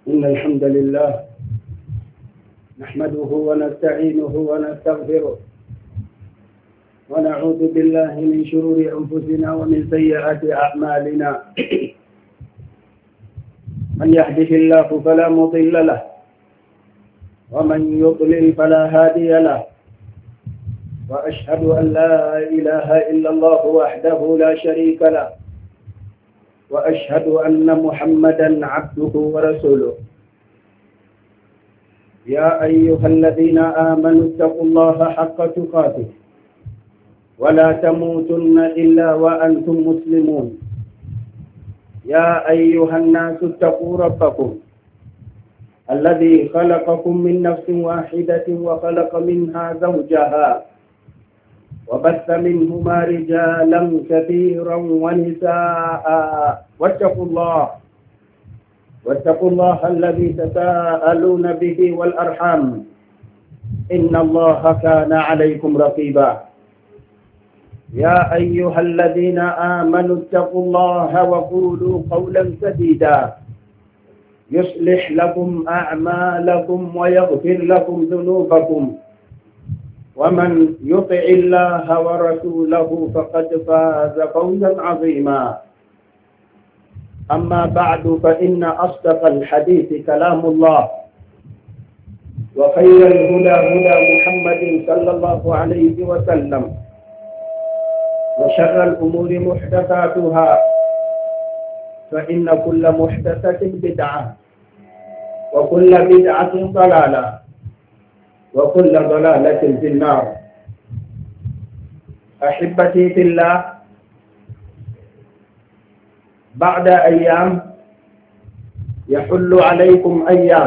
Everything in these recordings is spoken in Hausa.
إن الحمد لله نحمده ونستعينه ونستغفره ونعوذ بالله من شرور أنفسنا ومن سيئات أعمالنا من يهده الله فلا مضل له ومن يضلل فلا هادي له وأشهد أن لا إله إلا الله وحده لا شريك له وأشهد أن محمدا عبده ورسوله يا أيها الذين آمنوا اتقوا الله حق تقاته ولا تموتن إلا وأنتم مسلمون يا أيها الناس اتقوا ربكم الذي خلقكم من نفس واحدة وخلق منها زوجها وبث منهما رجالا كثيرا ونساء واتقوا الله الذي تساءلون به والأرحام إن الله كان عليكم رقيبا يا أيها الذين آمنوا اتقوا الله وقولوا قولا سديدا يصلح لكم أعمالكم ويغفر لكم ذنوبكم ومن يطع الله ورسوله فقد فاز فوزا عظيما أما بعد فإن أصدق الحديث كلام الله وخير الهدى هدى محمد صلى الله عليه وسلم وشر الأمور محدثاتها فإن كل محدثة بدعة وكل بدعة ضلالة وكل ضلالة في النار. أحبتي في الله، بعد أيام يحل عليكم أيام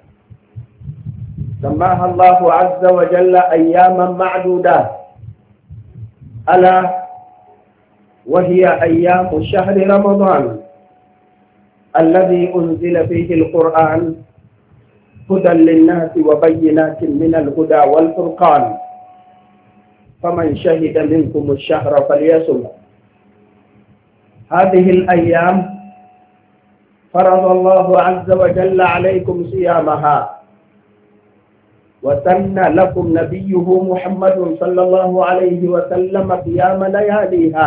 سماها الله عز وجل أياما معدودات، ألا وهي أيام شهر رمضان الذي أنزل فيه القرآن هدى للناس وبينات من الهدى والفرقان، فمن شهد منكم الشهر فليصم. هذه الأيام فرض الله عز وجل عليكم صيامها، وسن لكم نبيه محمد صلى الله عليه وسلم قيام لياليها،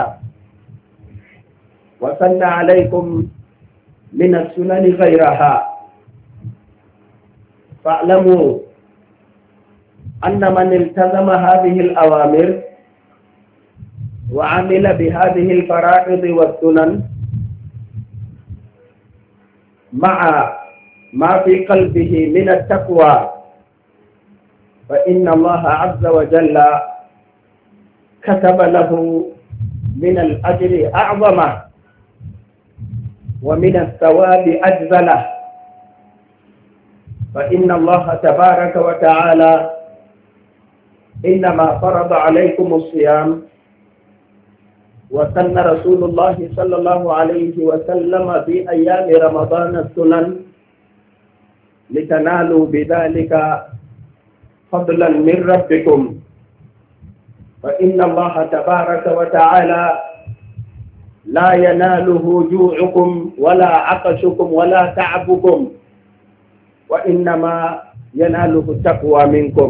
وسن عليكم من السنن غيرها. فاعلموا أن من التزم هذه الأوامر وعمل بهذه الفرائض والسنن مع ما في قلبه من التقوى، فإن الله عز وجل كتب له من الأجر أعظمه ومن الثواب أجزله. فإن الله تبارك وتعالى إنما فرض عليكم الصيام، وسن رسول الله صلى الله عليه وسلم في أيام رمضان السنن لتنالوا بذلك فضلا من ربكم. فإن الله تبارك وتعالى لا يناله جوعكم ولا عطشكم ولا تعبكم، وإنما يناله التقوى منكم.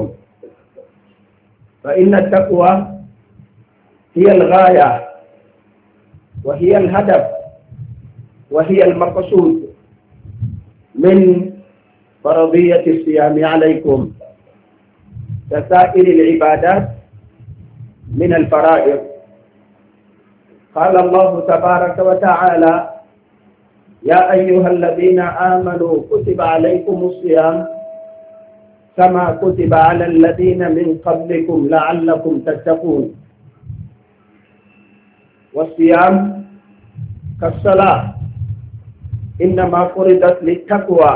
فإن التقوى هي الغاية وهي الهدف وهي المقصود من فرضية الصيام عليكم كسائر العبادات من الفرائض. قال الله تبارك وتعالى: يا أيها الذين آمنوا كتب عليكم الصيام كما كتب على الذين من قبلكم لعلكم تتقون. والصيام كالصلاة إنما فرضت للتقوى،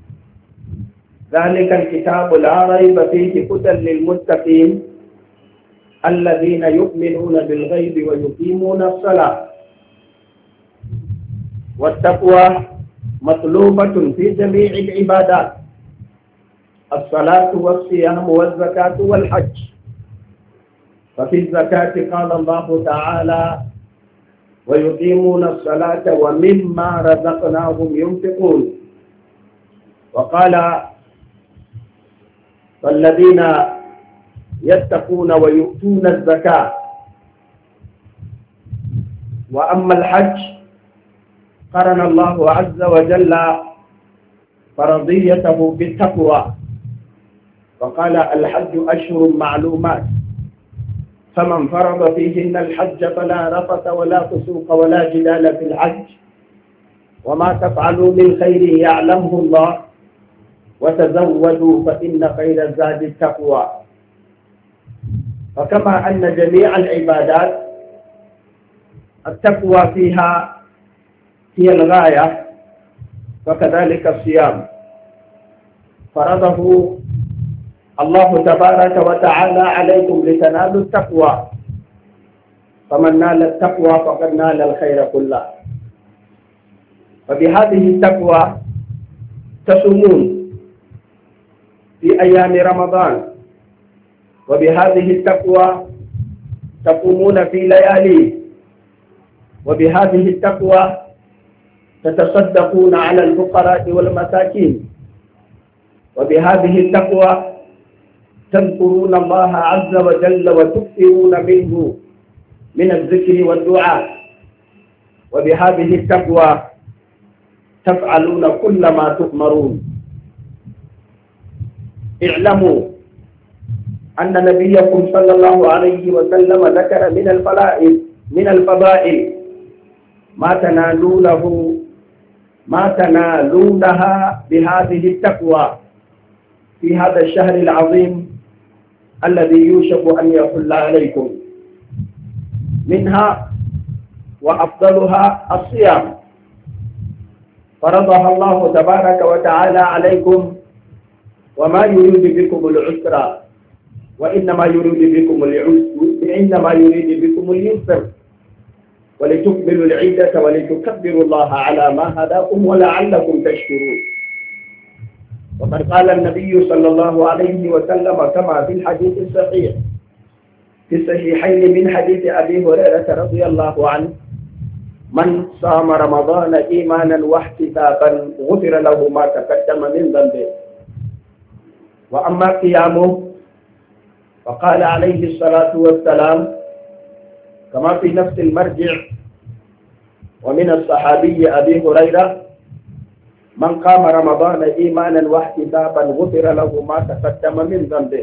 ذلك الكتاب لا ريب فيه هدى للمتقين الذين يؤمنون بالغيب ويقيمون الصلاة. والتقوى مطلوبة في جميع العبادات: الصلاة والصيام والزكاة والحج. ففي الزكاة قال الله تعالى: ويقيمون الصلاة ومما رزقناهم ينفقون. وقال والذين يتقون ويؤتون الزكاة. وأما الحج قرن الله عز وجل فرضيته بالتقوى، وقال الحج أشهر معلومات، فمن فرض فيهن الحج فلا رفث ولا فسوق ولا جدال في الحج، وما تفعلوا من خير يعلمه الله، وتزودوا فإن خير الزاد التقوى. وكما أن جميع العبادات التقوى فيها هي الغاية، وكذلك الصيام فرضه الله تبارك وتعالى عليكم لتنالوا التقوى، فمن نال التقوى فقد نال الخير كله. وبهذه التقوى تصومون في أيام رمضان، وبهذه التقوى تقومون في ليالي، وبهذه التقوى تتصدقون على الفقراء والمساكين، وبهذه التقوى تذكرون الله عز وجل وتكثرون منه من الذكر والدعاء، وبهذه التقوى تفعلون كل ما تؤمرون. اعلموا أن نبيكم صلى الله عليه وسلم ذكر من الفضائل ما تنالونها بهذه التقوى في هذا الشهر العظيم الذي يوشك أن يحل عليكم. منها وأفضلها الصيام، فرضها الله تبارك وتعالى عليكم، وما يريد بكم العسر وإنما يريد بكم اليسر، ولتكملوا العدة ولتكبروا الله على ما هداكم ولعلكم تشكرون. وقد قال النبي صلى الله عليه وسلم كما في الحديث الصحيح في الصحيحين من حديث أبي هريرة رضي الله عنه: من صام رمضان إيمانا واحتسابا غفر له ما تقدم من ذنبه. وأما قيامه فقال عليه الصلاة والسلام كما في نفس المرجع ومن الصحابي أبي هريرة: من قام رمضان إيمانا واحتسابا غفر له ما تقدم من ذنبه.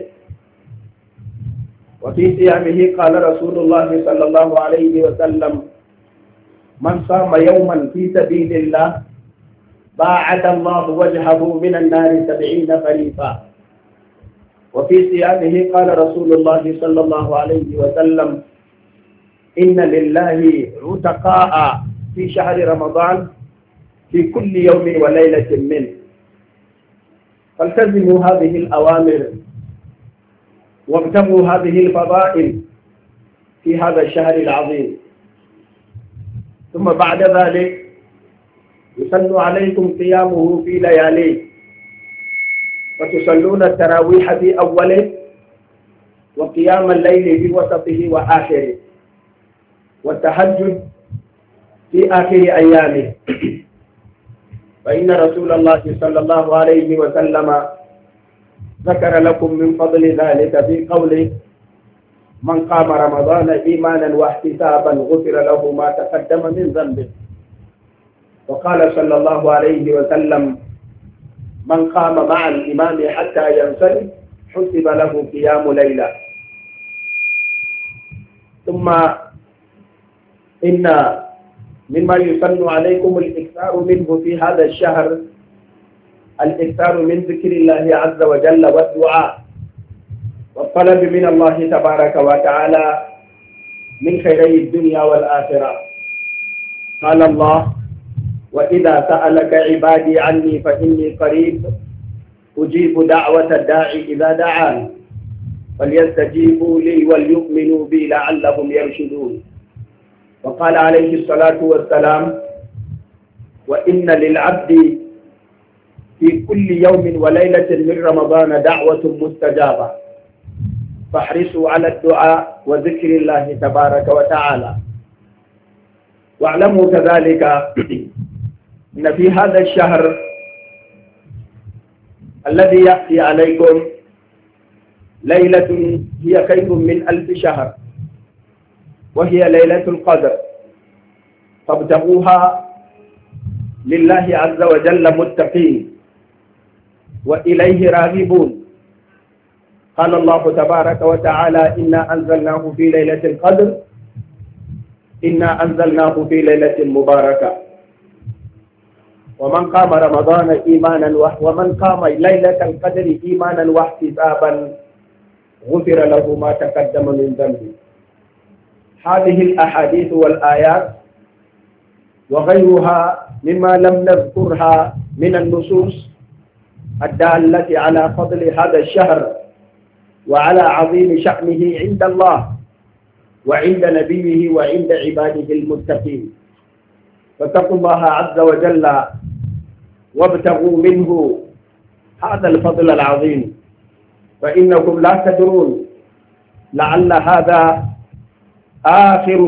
وفي صيامه قال رسول الله صلى الله عليه وسلم: من صام يوما في سبيل الله باعد الله وجهه من النار 70 خريفا. وفي صيامه قال رسول الله صلى الله عليه وسلم: إن لله عتقاء في شهر رمضان في كل يوم وليلة منه. فالتزموا هذه الأوامر وابتغوا هذه الفضائل في هذا الشهر العظيم. ثم بعد ذلك يسن عليكم قيامه في لياليه، وتصلون التراويح في أوله، وقيام الليل في وسطه وآخره، والتهجد في آخر أيامه. فإن رسول الله صلى الله عليه وسلم ذكر لكم من فضل ذلك في قوله: من قام رمضان إيمانا واحتسابا غفر له ما تقدم من ذنبه. وقال صلى الله عليه وسلم: من قام مع الإمام حتى ينصرف حسب له قيام ليلة. ثم إن مما يسن عليكم الإكثار منه في هذا الشهر الإكثار من ذكر الله عز وجل والدعاء والطلب من الله تبارك وتعالى من خيري الدنيا والآخرة. قال الله: وإذا سألك عبادي عني فإني قريب أجيب دعوة الداعي إذا دعان فليستجيبوا لي وليؤمنوا بي لعلهم يرشدون. وقال عليه الصلاة والسلام: وإن للعبد في كل يوم وليلة من رمضان دعوة مستجابة، فاحرصوا على الدعاء وذكر الله تبارك وتعالى. واعلموا كذلك أن في هذا الشهر الذي يأتي عليكم ليلة هي خير من 1000 شهر، وهي ليلة القدر، فابتغوها لله عز وجل متقين وإليه راغبون. قال الله تبارك وتعالى: إنا أنزلناه في ليلة القدر، إنا أنزلناه في ليلة مباركة. ومن قام رمضان إيمانا ومن قام ليلة القدر إيمانا واحتسابا غفر له ما تقدم من ذنبه. هذه الأحاديث والآيات وغيرها مما لم نذكرها من النصوص الدالة على فضل هذا الشهر وعلى عظيم شأنه عند الله وعند نبيه وعند عباده المتقين. فاتقوا الله عز وجل وابتغوا منه هذا الفضل العظيم، فإنكم لا تدرون لعل هذا آخر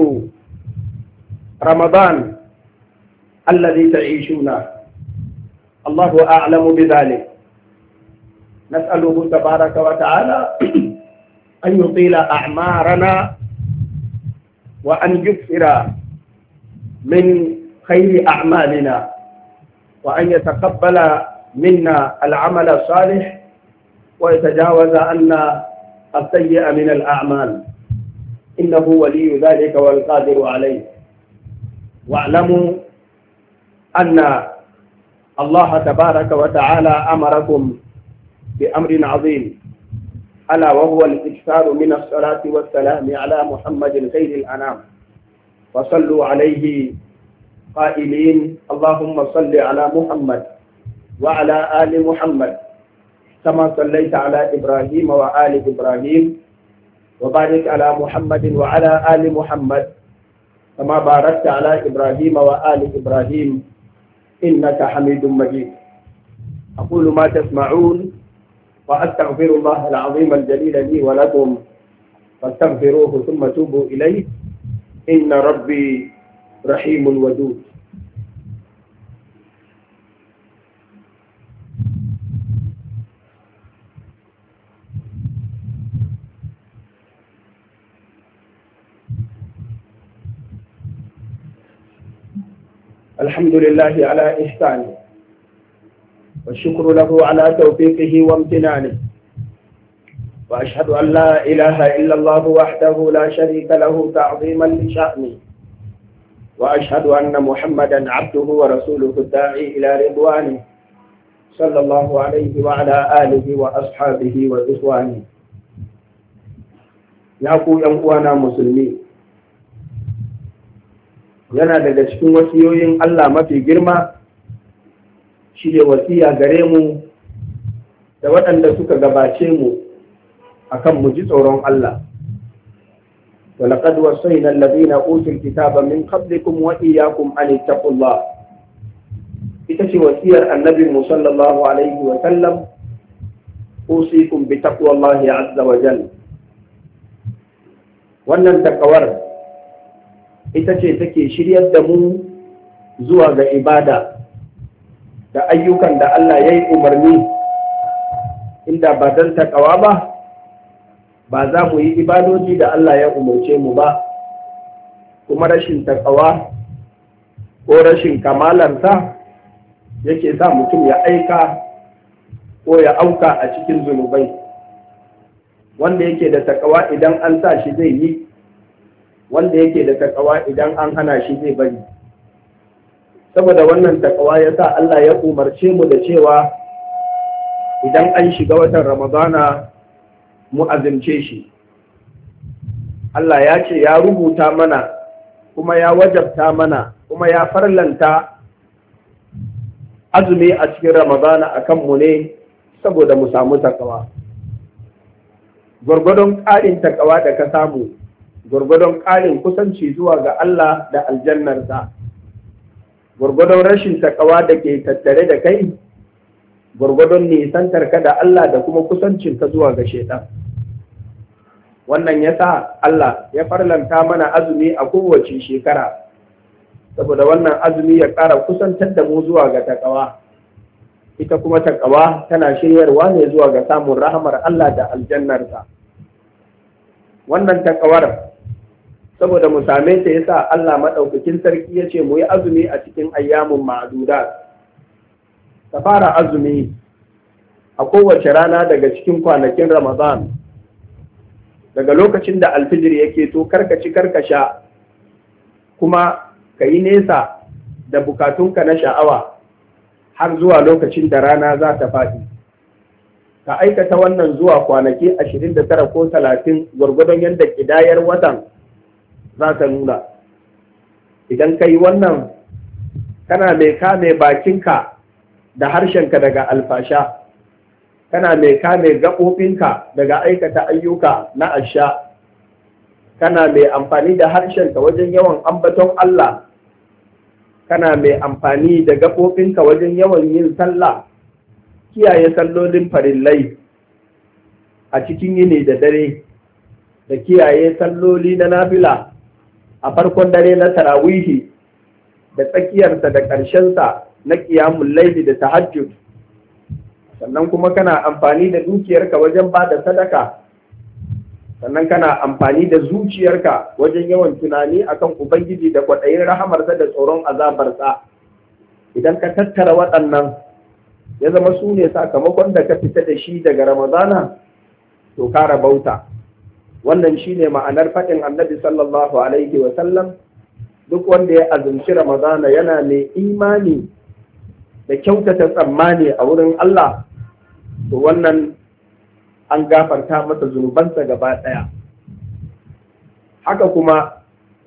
رمضان الذي تعيشونه، الله أعلم بذلك. نسأله تبارك وتعالى أن يطيل أعمارنا وأن يكثر من خير أعمالنا وأن يتقبل منا العمل الصالح ويتجاوز عنا السيء من الأعمال، إنه ولي ذلك والقادر عليه. واعلموا أن الله تبارك وتعالى أمركم بأمر عظيم، ألا وهو الإكثار من الصلاة والسلام على محمد خير الأنام، وصلوا عليه قائلين: اللهم صل على محمد وعلى آل محمد كما صليت على إبراهيم وآل إبراهيم، وبارك على محمد وعلى آل محمد كما باركت على إبراهيم وآل إبراهيم إنك حميد مجيد. أقول ما تسمعون وأستغفر الله العظيم الجليل لي ولكم فاستغفروه ثم توبوا إليه إن ربي رحيم ودود. الحمد لله على إحسانه، والشكر له على توفيقه وامتنانه، وأشهد أن لا إله إلا الله وحده لا شريك له تعظيما لشأنه، وأشهد أن محمدا عبده ورسوله الداعي إلى رضوانه صلى الله عليه وعلى آله وأصحابه وإخوانه. يا أخوانا مسلمين، yana daga cikin wasiyoyin Allah mafi girma shi ne wasiya gare mu da waɗanda suka gabace mu akan mu ji tsoron Allah. ولقد وصينا الذين أوتوا الكتاب من قبلكم وإياكم أن اتقوا الله. ita ce wasiyar annabi mu sallallahu alaihi wa sallam: usikum bi taqwallahi azza wa jalla. Wannan takawar ita ce take shiryar da mu zuwa ga ibada da ayyukan da Allah ya yi umarni. Inda ba don takawa ba za mu yi ibadoji da Allah ya umarce mu ba, kuma rashin takawa ko rashin kamalarsa yake sa mutum ya aika ko ya auka a cikin zunubai. Wanda yake da takawa idan an sa shi zai yi, wanda yake da takawa idan an hana shi zai bari. Saboda wannan takawa ya sa Allah ya umarce mu da cewa idan an shiga watan Ramadana mu azumce shi. Allah ya ce ya rubuta mana kuma ya wajabta mana kuma ya farlanta azumi a cikin Ramadana a kanmu ne saboda mu samu takawa. Gwargwadon ƙarin takawa da ka samu, gwargwadon ƙarin kusanci zuwa ga Allah da aljannarsa. Gwargwadon rashin takawa da ke tattare da kai, gwargwadon nisantar ka da Allah da kuma kusancin ka zuwa ga shaitan. Wannan ya sa Allah ya farlanta mana azumi a kowace shekara, saboda wannan azumi ya ƙara kusantar da mu zuwa ga takawa. ita kuma taqwa tana shiryarwa ne zuwa ga samun rahamar Allah da aljannarsa. Wannan taqwar saboda mu same ta yasa Allah madaukakin sarki yace mu yi azumi a cikin ayyamun ma'dudat. Ka fara azumi a kowace rana daga cikin kwanakin Ramadan, daga lokacin da alfijir yake to karkaci karkasha, kuma ka yi nesa da bukatunka na sha'awa har zuwa lokacin da rana za ta faɗi. Ka aikata wannan zuwa kwanaki 29 ko 30 gwargwadon yadda ƙidayar watan za ta nuna. Idan ka yi wannan, kana mai kame bakinka da harshenka daga alfasha, kana mai kame gaɓoɓinka daga aikata ayyuka na asha, kana mai amfani da harshenka wajen yawan ambaton Allah, kana mai amfani da gaɓoɓinka wajen yawan yin sallah, kiyaye sallolin farillai a cikin yini da dare, da kiyaye salloli na nafila a farkon dare na tarawihi da tsakiyarsa da ƙarshensa na ƙiyamun laili da tahajjud. Sannan kuma kana amfani da dukiyarka wajen ba da sadaka, sannan kana amfani da zuciyarka wajen yawan tunani akan Ubangiji da kwaɗayin rahamarsa da tsoron azabarsa. Idan ka tattara waɗannan ya zama su ne sakamakon da ka fita da shi daga Ramadana, to ka rabauta. Wannan shi ne ma'anar faɗin Annabi sallallahu alaihi wa sallam, duk wanda ya azumci Ramadana yana mai imani da kyautata tsammani a wurin Allah, to wannan an gafarta masa zunubansa gaba ɗaya. Haka kuma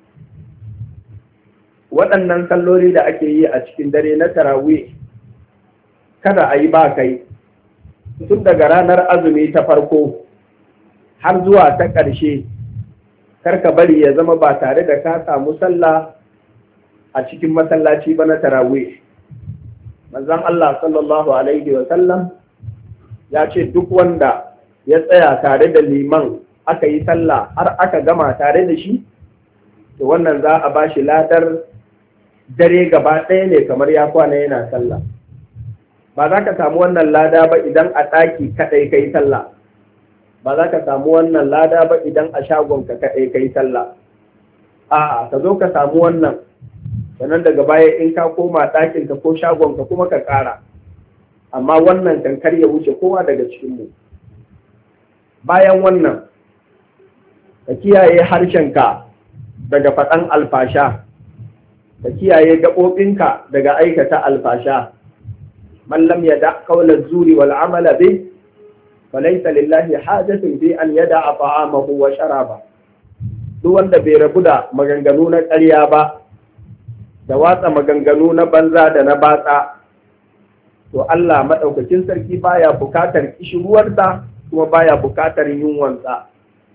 waɗannan salloli da ake yi a cikin dare na tarawih, kada a yi ba kai, tun daga ranar azumi ta farko har zuwa ta ƙarshe, karka bari ya zama ba tare da ka samu sallah a cikin masallaci ba na tarawih. Manzon Allah sallallahu alaihi wa sallam ya ce duk wanda ya tsaya tare da liman aka yi sallah har aka gama tare da shi, to wannan za a bashi ladar dare gaba ɗaya ne kamar ya kwana yana sallah. Ba za ka samu wannan lada ba idan a ɗaki kaɗai kai sallah, ba za ka samu wannan lada ba idan a shagonka kaɗai kai sallah. A'a, ka zo ka samu wannan, sannan daga baya in ka koma ɗakinka ko shagonka kuma ka ƙara. Amma wannan kankar ya wuce kowa daga cikinmu. Bayan wannan, ka kiyaye harshenka daga faɗan alfasha, ka kiyaye gaɓoɓinka daga aikata alfasha. Man lam yada qawla zuri wal amala bih falaysa lillahi hajatun fi an yada'a ta'amahu wa sharaba. Duk wanda bai rabu da maganganu na ƙarya ba da watsa maganganu na banza da na batsa, to Allah madaukakin sarki baya bukatar kishiruwarsa kuma baya bukatar yunwansa.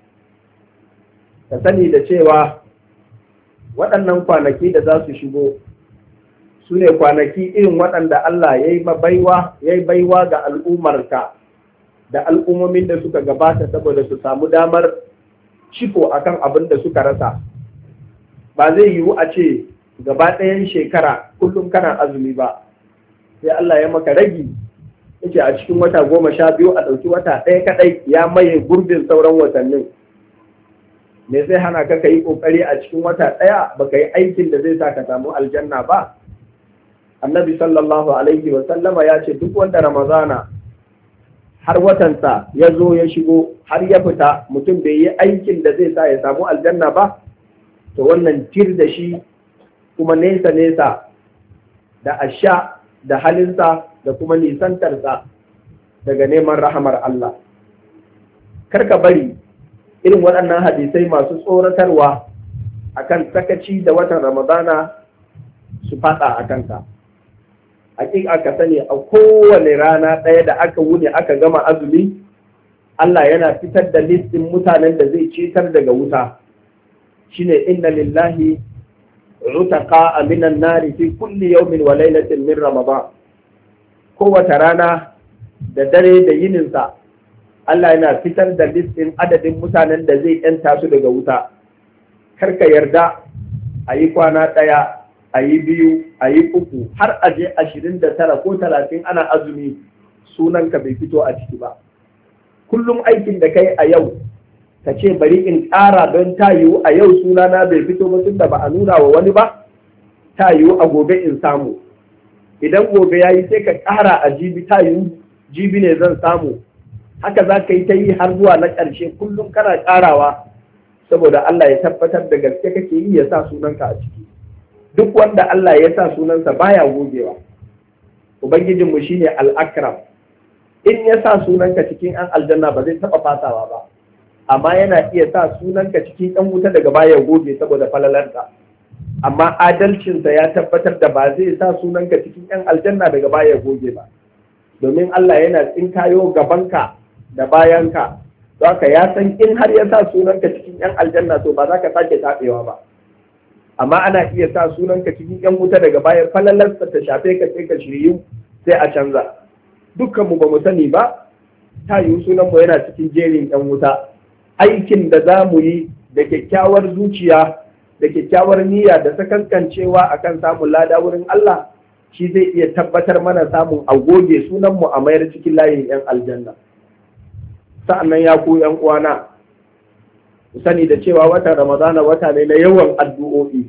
Ka sani da cewa waɗannan kwanaki da za su shigo su ne kwanaki irin waɗanda Allah ya yi baiwa ga al'ummarka da al'ummomin da suka gabata saboda su samu damar ciko akan abin da suka rasa. Ba zai yiwu a ce gaba ɗayan shekara kullum kana azumi ba, sai Allah ya maka ragi yake a cikin wata 12 a ɗauki wata ɗaya kaɗai ya maye gurbin sauran watannin. Me zai hana ka yi ƙoƙari a cikin wata ɗaya baka yi aikin da zai sa ka samu aljanna ba? Annabi sallallahu alaihi wa sallama ya ce duk wanda Ramadana har watansa ya zo ya shigo har ya fita mutum bai yi aikin da zai sa ya samu aljanna ba, to wannan tir da shi kuma nesa da asha da halinsa da kuma nisantarsa daga neman rahamar Allah. Karka bari irin waɗannan hadisai masu tsoratarwa akan sakaci da watan Ramadana su faɗa a kanka. Hakika ka sani a kowane rana ɗaya da aka wuni aka gama azumi, Allah yana fitar da listin mutanen da zai cetar daga wuta. Shine inna lillahi utaqa'a minan nari fi kulli yawmin wa laylatin min Ramadan. Kowace rana da dare da yininsa Allah yana fitar da listin adadin mutanen da zai yanta su daga wuta. Karka yarda a yi kwana ɗaya a yi 2 a yi 3 har a je 29 ko 30 ana azumi sunanka bai fito a ciki ba. Kullum aikin da kai a yau ka ce bari in ƙara don ta yiwu a yau sunana bai fito ba tunda ba a nuna wa wani ba, ta yiwu a gobe in samu. Idan gobe ya yi sai ka ƙara a jibi, ta yiwu jibi ne zan samu. Haka za ka yi ta yi har zuwa na ƙarshe, kullum kana ƙarawa saboda Allah ya tabbatar da gaske kake yi ya sa sunanka a ciki. Duk wanda Allah ya sa sunansa baya gogewa. Ubangijinmu shine al-akram. In ya sa sunanka cikin an aljanna ba zai taɓa fasawa ba, amma yana iya sa sunanka cikin ɗan wuta daga baya goge saboda falalarka. Amma adalcinsa ya tabbatar da ba zai sa sunanka cikin ‘yan aljanna daga baya goge ba, domin Allah yana tsinkayo gabanka da bayanka, don haka ya san in har ya sa sunanka cikin ‘yan aljanna to ba za ka sake taɓewa ba. Amma ana iya sa sunanka cikin ‘yan wuta daga baya falalarsa ta shafe ka sai ka shiryu sai a canza. Dukkanmu ba mu sani ba, ta yiwu sunanmu yana cikin jerin ‘yan wuta. Aikin da za mu yi da kyakkyawar zuciya da kyakkyawar niyya da sakankancewa akan samun lada wurin Allah shi zai iya tabbatar mana samun a goge sunanmu a mayar cikin layin 'yan aljanna. Sa'annan ya ku 'yan uwana, ku sani da cewa watan Ramadana wata ne na yawan addu'o'i.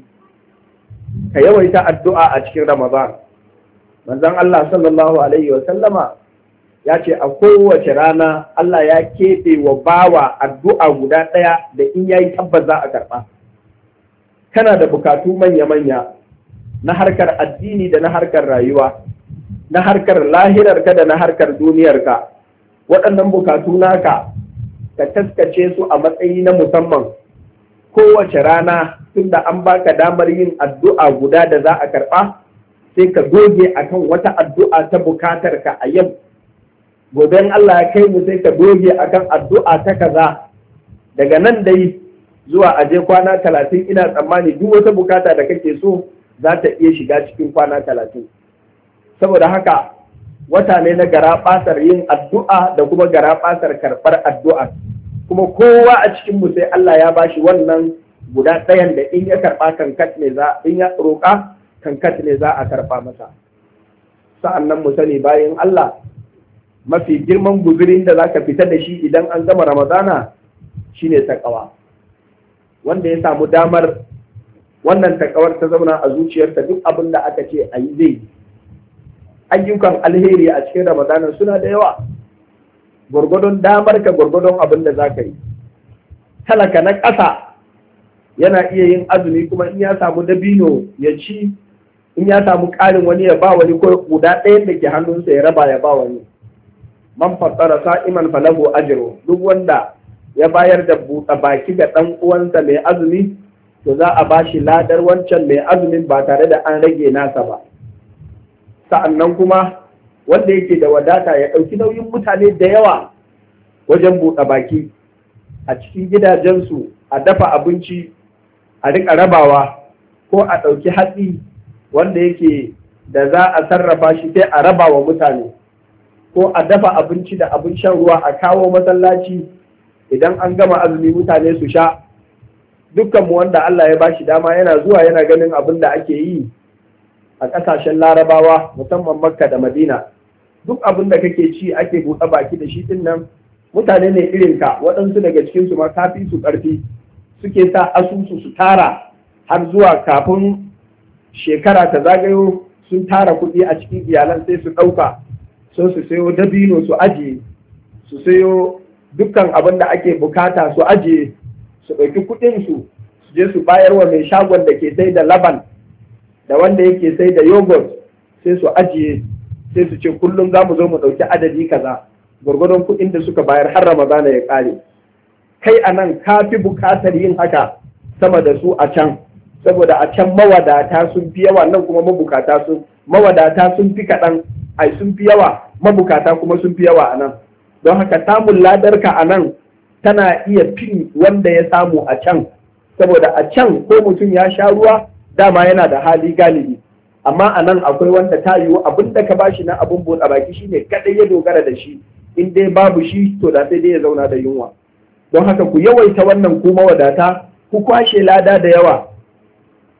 Ka yawaita addu'a a cikin Ramadan. Manzon Allah sallallahu alaihi wa sallama ya ce a kowace rana Allah ya keɓe wa bawa addu'a guda ɗaya da in yayi tabbas za a karɓa. Kana da bukatu manya-manya na harkar addini da na harkar rayuwa, na harkar lahirarka da na harkar duniyarka. Waɗannan bukatu naka ka taskace su a matsayi na musamman. Kowace rana tunda an baka damar yin addu'a guda da za a karɓa, sai ka doge akan wata addu'a ta bukatarka a yau. Goben Allah ya kai mu sai ka doge akan addu'a ta kaza. Daga nan dai zuwa aje kwana 30 ina tsammani duk wata bukata da kake so za ta iya shiga cikin kwana 30. Saboda haka wata ne na garaɓasar yin addu'a da kuma garaɓasar karɓar addu'a. Kuma kowa a cikin mu sai Allah ya bashi wannan guda ɗayan da in ya karɓa kankat ne in ya roƙa kankat ne za a karɓa masa. Sa'annan mu sani bayan Allah mafi girman guzurin da zaka fita da shi idan an gama Ramadana shine takawa. Wanda ya samu damar wannan takawar ta zauna a zuciyarsa duk abin da aka ce a yi zai. Ayyukan alheri a cikin Ramadana suna da yawa, gwargwadon damar ka gwargwadon abin da za ka yi. Talaka na ƙasa yana iya yin azumi kuma in ya samu dabino ya ci, in ya samu ƙarin wani ya ba wani ko guda ɗayan da ke hannunsa ya raba ya ba wani. Man fassara sa'iman falahu ajru, duk wanda ya bayar da buɗe baki ga ɗan uwansa mai azumi to za a bashi ladar wancan mai azumin ba tare da an rage nasa ba. Sa'annan kuma wanda yake da wadata ya ɗauki nauyin mutane da yawa wajen buɗe baki a cikin gidajensu, a dafa abinci a riƙa rabawa, ko a ɗauki hatsi wanda yake da za a sarrafa shi sai a raba wa mutane, ko a dafa abinci da abin shan ruwa a kawo masallaci idan an gama azumi mutane su sha. Dukkanmu wanda Allah ya bashi dama yana zuwa yana ganin abin da ake yi a ƙasashen Larabawa musamman Makka da Madina. Duk abin da kake ci ake buɗe baki da shi din nan, mutane ne irinka, waɗansu daga cikinsu ma kafi su ƙarfi, suke sa asusu su tara har zuwa kafin shekara ta zagayo sun tara kuɗi a cikin iyalan sai su ɗauka, so su sayo dabino su ajiye, su sayo dukkan abin da ake bukata su ajiye, su ɗauki kuɗin su je su bayar wa mai shagon da ke sai da laban da wanda yake sai da yogurt, sai su ajiye, sai su ce kullum za mu zo mu ɗauki adadi kaza gwargwadon kuɗin da suka bayar har Ramadana ya ƙare. Kai a nan ka fi bukatar yin haka sama da su a can, saboda a can mawadata sun fi yawa, nan kuma mawadata sun fi kaɗan, ai sun fi yawa, mabukata kuma sun fi yawa a nan. Don haka samun ladarka a nan tana iya fin wanda ya samu a can, saboda a can ko mutum ya sha ruwa dama yana da hali galibi, amma a nan akwai wanda ta yiwu abin da ka bashi na abin buɗe baki shine kaɗai ya dogara da shi, in dai babu shi to da sai dai ya zauna da yunwa. Don haka ku yawaita wannan ku mawadata, ku kwashe lada da yawa.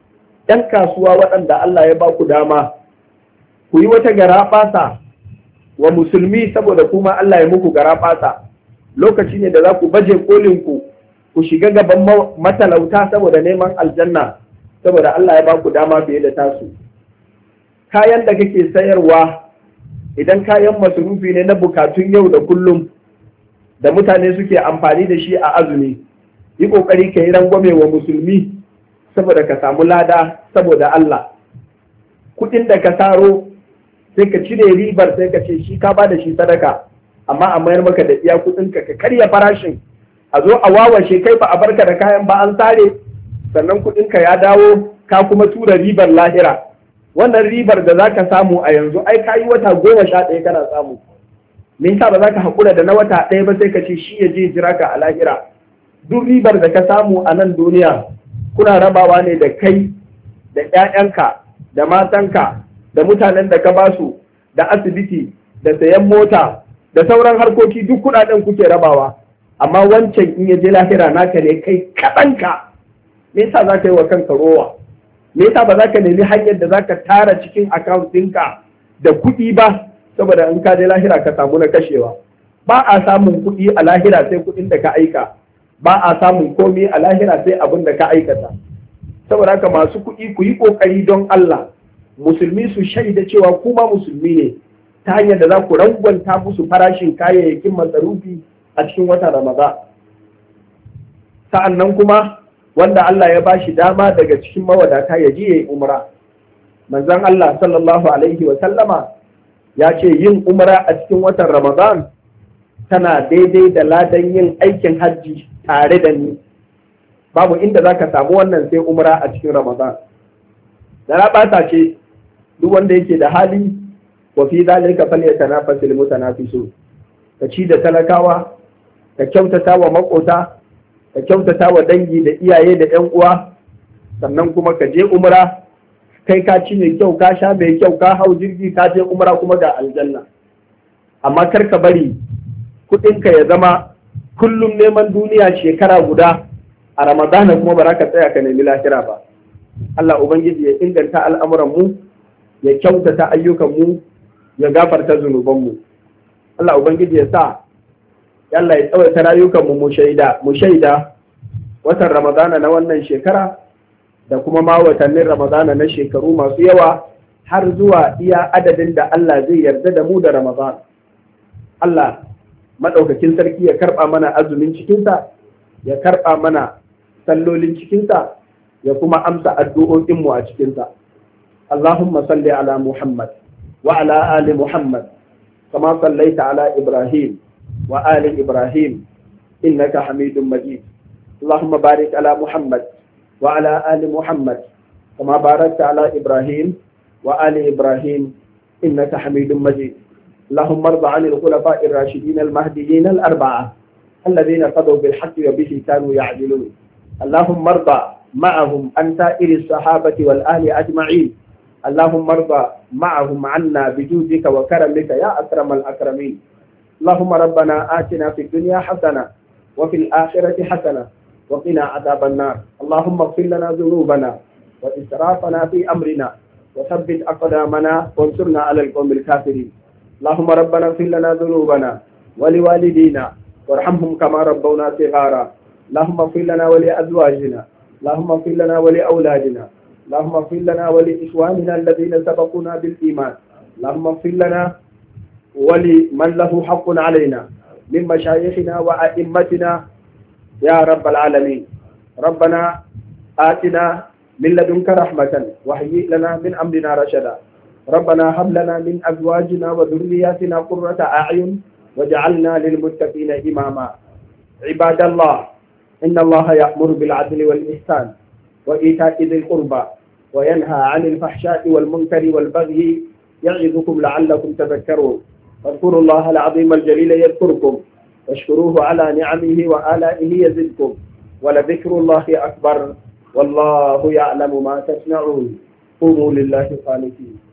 ‘yan kasuwa waɗanda Allah ya ba ku dama, ku yi wata garaɓasa wa musulmi saboda kuma Allah ya muku garaɓasa. Lokaci ne da za ku baje kolinku, ku shiga gaban matalauta saboda neman aljanna, saboda Allah ya ba ku dama fiye da tasu. Kayan da kake sayarwa, idan kayan masarufi ne na bukatun yau da kullum, da mutane suke amfani da shi a azumi, yi ƙoƙari ka yi rangwame wa musulmi saboda ka samu lada saboda Allah. Kuɗin da ka taro sai ka cire ribar sai ka ce shi ka ba da shi sadaka, amma a mayar maka da iya kuɗinka ka karya farashin, a zo a wawashe kai ba a barka da kayan ba an sare, sannan kuɗinka ya dawo ka kuma tura ribar lahira. Wannan ribar da za ka samu a yanzu ai ka yi wata 11 kana samu. Me yasa ba za ka haƙura da na wata ɗaya ba sai ka ce shi ya je jira ka a lahira? Duk ribar da ka samu a nan duniya kuna rabawa ne da kai da ƴaƴanka da matanka da mutanen da ka basu da asibiti da sayan mota da sauran harkoki, duk kuɗaɗen kuke rabawa, amma wancan in ya je lahira naka ne kai kaɗanka. Me yasa za ka yi wa kanka rowa? Me yasa ba za ka nemi hanyar da za ka tara cikin account ɗinka da kuɗi ba, saboda in ka je lahira ka samu na kashewa? Ba a samun kuɗi a lahira sai kuɗin da ka aika, ba a samun komi a lahira sai abin da ka aikata. Saboda haka masu kuɗi ku yi ƙoƙari don Allah, musulmi su shaida cewa kuma musulmi ne, ta hanyar da za ku rangwanta musu farashin kayayyakin masarufi a cikin watan Ramadan. Sa'an nan kuma wanda Allah ya ba shi dama daga cikin mawadata ya je ya yi umra. Manzon Allah sallallahu alaihi wa sallama ya ce yin umra a cikin watan Ramadan tana daidai da ladan yin aikin hajji tare da ni. Babu inda za ka samu wannan sai umra a cikin Ramadan. Da rabata ce duk wanda yake da hali, wa fi zalika falyatanafasul mutanafisun. Ka ci da talakawa, ka kyautata wa makota, ka kyautata wa dangi da iyaye da ƴan uwa, sannan kuma ka je umra, kai ka ci mai kyau, ka sha mai kyau, ka hau jirgi, ka je umra kuma ga aljanna. Amma kar ka bari kuɗinka ya zama kullum neman duniya shekara guda, a Ramadana kuma ba za ka tsaya ka nemi lahira ba. Allah Ubangiji ya inganta al'amuranmu, ya kyautata ayyukanmu, ya gafarta zunubanmu. Allah Ubangiji ya sa, Allah ya tsawaita rayukanmu mu shaida watan Ramadana na wannan shekara da kuma ma watannin Ramadana na shekaru masu yawa har zuwa iya adadin da Allah zai yarda da mu da Ramadan. Allah maɗaukakin sarki ya karɓa mana azumin cikinsa, ya karɓa mana sallolin cikinsa, ya kuma amsa addu'o'inmu a cikinsa. Allahumma salli ala Muhammad wa ala ali Muhammad kama sallaita ala Ibrahim wa ali Ibrahim innaka Hamidum Majid. Allahumma barik ala Muhammad wa ala ali Muhammad kama barakta ala Ibrahim wa ali Ibrahim innaka Hamidum Majid. اللهم ارض عن الخلفاء الراشدين المهديين الأربعة الذين قضوا بالحق وبه كانوا يعدلون. اللهم ارض معهم عن سائر الصحابة والآل أجمعين. اللهم ارض معهم عنا بجودك وكرمك يا أكرم الأكرمين. اللهم ربنا آتنا في الدنيا حسنة وفي الآخرة حسنة وقنا عذاب النار. اللهم اغفر لنا ذنوبنا وإسرافنا في أمرنا وثبت أقدامنا وانصرنا على القوم الكافرين. اللهم ربنا اغفر لنا ذنوبنا ولوالدينا وارحمهم كما ربونا صغارا. اللهم اغفر لنا ولأزواجنا، اللهم اغفر لنا ولأولادنا، اللهم اغفر لنا ولإخواننا الذين سبقونا بالإيمان، اللهم اغفر لنا ولمن له حق علينا من مشايخنا وأئمتنا يا رب العالمين. ربنا آتنا من لدنك رحمة وهيئ لنا من أمرنا رشدا. ربنا هب لنا من أزواجنا وذرياتنا قرة أعين واجعلنا للمتقين إماما. عباد الله، إن الله يأمر بالعدل والإحسان وإيتاء ذي القربى وينهى عن الفحشاء والمنكر والبغي يعظكم لعلكم تذكرون. فاذكروا الله العظيم الجليل يذكركم واشكروه على نعمه وآلائه يزدكم ولذكر الله أكبر والله يعلم ما تصنعون. قوموا لله قانتين.